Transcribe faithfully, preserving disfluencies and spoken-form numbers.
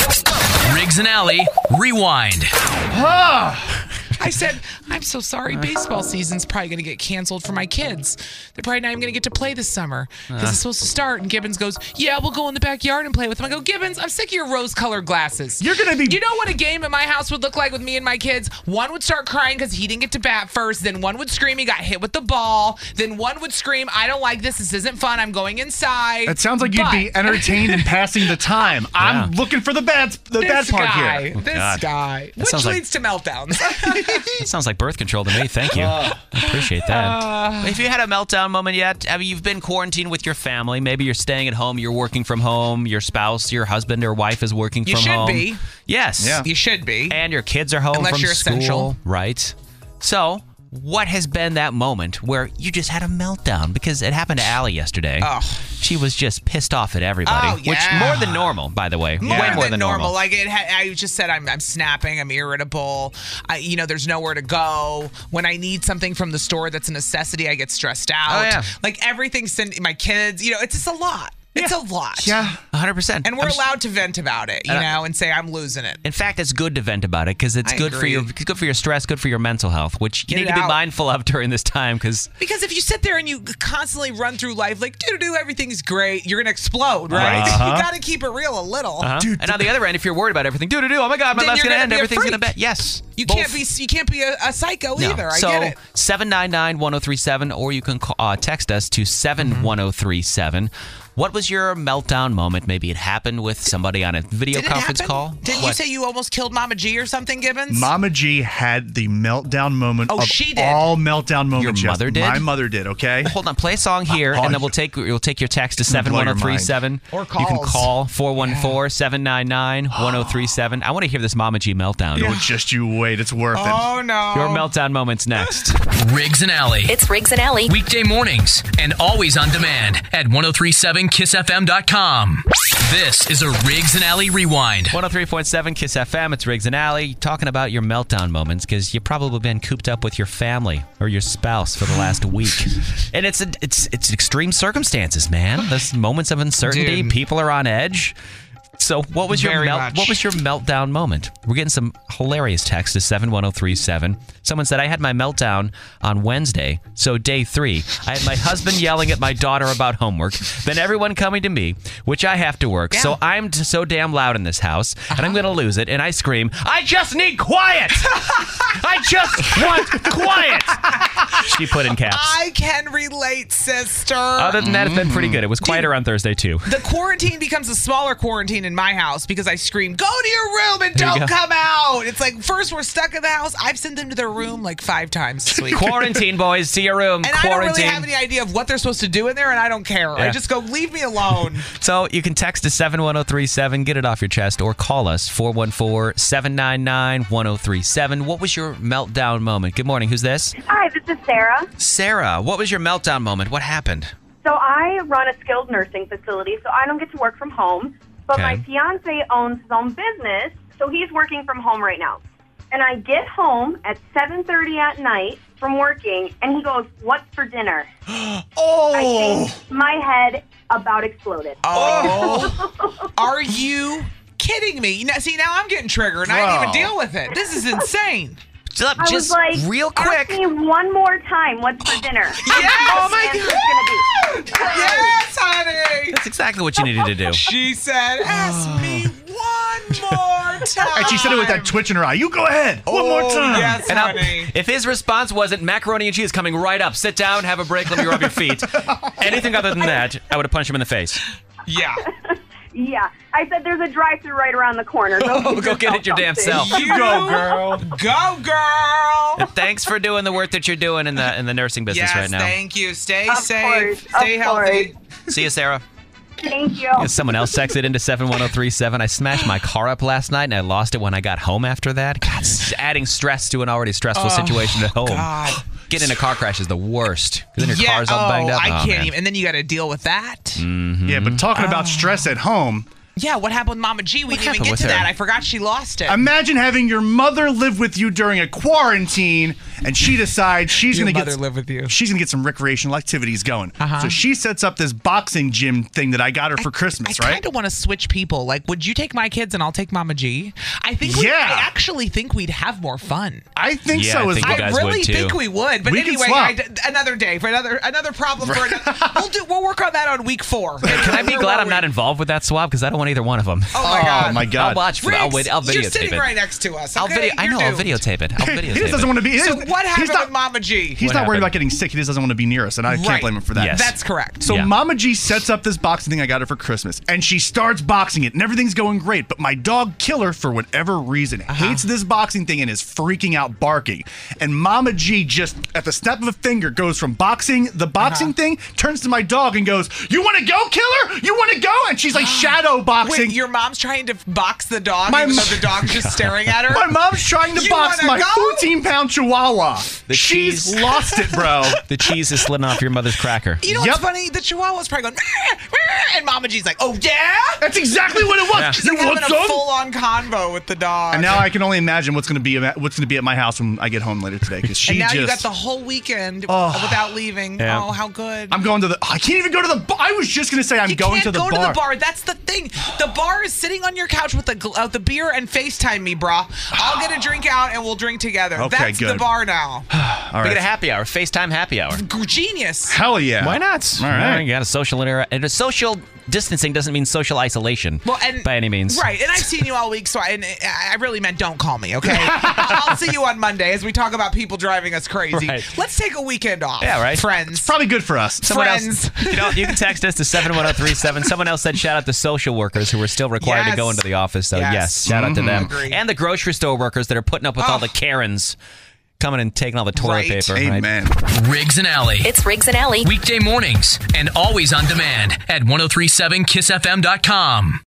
Riggs and Alley, rewind. I said, I'm so sorry. Baseball season's probably going to get canceled for my kids. They're probably not even going to get to play this summer because uh. it's supposed to start. And Gibbons goes, yeah, we'll go in the backyard and play with them. I go, Gibbons, I'm sick of your rose-colored glasses. You're going to be... You know what a game at my house would look like with me and my kids? One would start crying because he didn't get to bat first. Then one would scream he got hit with the ball. Then one would scream, I don't like this. This isn't fun. I'm going inside. It sounds like you'd but... be entertained and passing the time. Yeah. I'm looking for the bad, the bad part guy, here. This God. guy. That Which leads like... to meltdowns. It sounds like birth control to me. Thank you. I appreciate that. Uh, if you had a meltdown moment yet, I mean, you've been quarantined with your family. Maybe you're staying at home. You're working from home. Your spouse, your husband or wife is working you from home. You should be. Yes. Yeah. You should be. And your kids are home Unless from you're school. Essential. Right. So... what has been that moment where you just had a meltdown? Because it happened to Allie yesterday. Oh. She was just pissed off at everybody. Oh, yeah. Which more than normal, by the way. More Way than more than normal. normal. Like it had, I just said, I'm, I'm snapping. I'm irritable. I, you know, there's nowhere to go. When I need something from the store that's a necessity, I get stressed out. Oh, yeah. Like everything's sending my kids. You know, it's just a lot. It's yeah. a lot. Yeah, one hundred percent. And we're I'm allowed to vent about it, you uh, know, and say I'm losing it. In fact, it's good to vent about it because it's I good agree. for your good for your stress, good for your mental health, which you Get need it to be out. mindful of during this time. Because because if you sit there and you constantly run through life like doo doo, everything's great, you're gonna explode, right? Uh-huh. You got to keep it real a little. uh-huh. Dude, and on the other end, if you're worried about everything, do do do. Oh my God, my Then life's you're gonna gonna end. be a Everything's freak. gonna bet. Yes, You both. can't be you can't be a, a psycho No. either. I so, get it. seven nine nine, one oh three seven, or you can call, uh, text us to seven one oh three seven. What was your meltdown moment? Maybe it happened with somebody on a video Did it conference happen? call. Didn't What? you say you almost killed Mama G or something, Gibbons? Mama G had the meltdown moment Oh, of she did. all meltdown moments. Your mother yes. did? My mother did, okay? Hold on, play a song here, Oh, and then we'll take we'll take your text to seven one oh three seven. Or You can calls. call four one four, seven nine nine, one oh three seven. I want to hear this Mama G meltdown. Oh, just you wait. It's worth it. Oh, no. Your meltdown moments next. Riggs and Alley. It's Riggs and Alley. Weekday mornings and always on demand at ten thirty-seven kiss f m dot com. This is a Riggs and Alley rewind. one oh three point seven Kiss F M. It's Riggs and Alley talking about your meltdown moments because you've probably been cooped up with your family or your spouse for the last week, and it's a, it's it's extreme circumstances, man. There's moments of uncertainty. Dude. People are on edge. So what was your Very melt, much. what was your meltdown moment? We're getting some hilarious text to seven one oh three seven. Someone said, I had my meltdown on Wednesday, so day three. I had my husband yelling at my daughter about homework, then everyone coming to me, which I have to work. Yeah. So I'm t- so damn loud in this house, and I'm going to lose it, and I scream, I just need quiet! I just want quiet! She put in caps. I can relate, sister. Other than that, it's been pretty good. It was quieter on Thursday, too. The quarantine becomes a smaller quarantine in my house because I scream, go to your room and There you don't go. come out. It's like, first we're stuck in the house. I've sent them to their room like five times this week. Quarantine, boys. See your room. And I don't Quarantine. really have any idea of what they're supposed to do in there, and I don't care. Yeah. I just go, leave me alone. So you can text to seven one oh three seven, get it off your chest, or call us four one four, seven nine nine, one oh three seven. What was your meltdown moment? Good morning. Who's this? Hi, this is Sarah. Sarah, what was your meltdown moment? What happened? So I run a skilled nursing facility, so I don't get to work from home. But Okay. my fiance owns his own business, so he's working from home right now. And I get home at seven thirty at night from working, and he goes, what's for dinner? Oh. I think my head about exploded. Oh. Are you kidding me? Now, see, now I'm getting triggered, and I didn't even deal with it. This is insane. Just, I was just like, real ask quick. me one more time, what's for dinner? Yes! Oh my God. Yes, honey. That's exactly what you needed to do. She said, ask me one more time. And she said it with that twitch in her eye. You go ahead. One more Oh, time. yes, And I'll- honey. if his response wasn't macaroni and cheese coming right up, sit down, have a break, let me rub your feet, anything other than that, I would have punched him in the face. Yeah. Yeah. I said there's a drive-thru right around the corner. Go, Oh, go get it your damn self. You go, girl. Go, girl. And thanks for doing the work that you're doing in the in the nursing business Yes, right now. thank you. Stay Of safe. course, Stay of healthy. See you, Sarah. Thank you. Someone else texted into seven one oh three seven. I smashed my car up last night and I lost it when I got home after that. God, s- adding stress to an already stressful situation at home. God. Getting in a car crash is the worst. Because then your Yeah, car's all oh, banged up. I Oh, can't man. even. And then you got to deal with that. Yeah, but talking about stress at home, Yeah, what happened with Mama G? We What didn't even happened get with to her? that. I forgot she lost it. Imagine having your mother live with you during a quarantine, and she decides she's Your going to mother get live with you. She's going to get some recreational activities going. Uh-huh. So she sets up this boxing gym thing that I got her for Christmas, I right? kind of want to switch people. Like, would you take my kids and I'll take Mama G? I think. We, Yeah. I actually think we'd have more fun. I think Yeah, so I as think you I guys really would, too. think we would. But We can anyway, swap. I d- another day for another another problem for another. we'll do. We'll work on that on week four. Can I be Where glad were I'm we? not involved with that swap because I don't want either one of them. Oh my god. Oh my God. I'll watch for it. I'll, Riggs, wait, I'll videotape you're sitting it. right next to us. I'll Okay? video. I You're know. I'll doomed. videotape it. I'll videotape He just it. doesn't want to be. So he's- what he's happened not, with Mama G? He's What not worried happened? about getting sick. He just doesn't want to be near us, and I Right. can't blame him for that. Yes. That's correct. So Yeah. Mama G sets up this boxing thing I got her for Christmas, and she starts boxing it, and everything's going great. But my dog Killer, for whatever reason, Uh-huh. hates this boxing thing and is freaking out, barking. And Mama G just, at the snap of a finger, goes from boxing the boxing Uh-huh. thing, turns to my dog and goes, "You want to go, Killer? You want to go?" And she's like shadow boxing. Wait, your mom's trying to box the dog, My even mo- though the dog's just staring at her. My mom's trying to You box wanna my go? fourteen pound Chihuahua. The She's cheese. lost it, bro. The cheese is slidden off your mother's cracker. You know Yep. what's funny? The Chihuahua's probably going, "Meow, meow," and Mama G's like, "Oh yeah." That's exactly what it was. Yeah. She's You like want having a some? full-on convo with the dog. And now I can only imagine what's gonna be at, what's gonna be at my house when I get home later today, because she And now just. you got the whole weekend Oh. without leaving. Yeah. Oh, how good. I'm going to the. I can't even go to the bar. I was just gonna say I'm you going can't to the go bar. to the bar. That's the thing. The bar is sitting on your couch with the gl- uh, the beer and FaceTime me, brah. I'll get a drink out and we'll drink together. Okay, That's the good. bar now. All We right. get a happy hour, FaceTime happy hour. Genius. Hell yeah. Why not? All right. You got a social inter- and a social distancing doesn't mean social isolation. Well, and by any means. right? And I've seen you all week, so I, and I really meant don't call me, okay? I'll see you on Monday as we talk about people driving us crazy. Right. Let's take a weekend off. Yeah, right. Friends. Probably good for us. Someone Friends. else, you know, you can text us to seven one zero three seven. Someone else said shout out to social workers who are still required to Yes. go into the office. So yes, Yes. shout out to them. Agreed. And the grocery store workers that are putting up with all Oh. the Karens coming and taking all the toilet Right. paper. Right? Amen. Riggs and Alley. It's Riggs and Alley. Weekday mornings and always on demand at ten thirty-seven kiss f m dot com.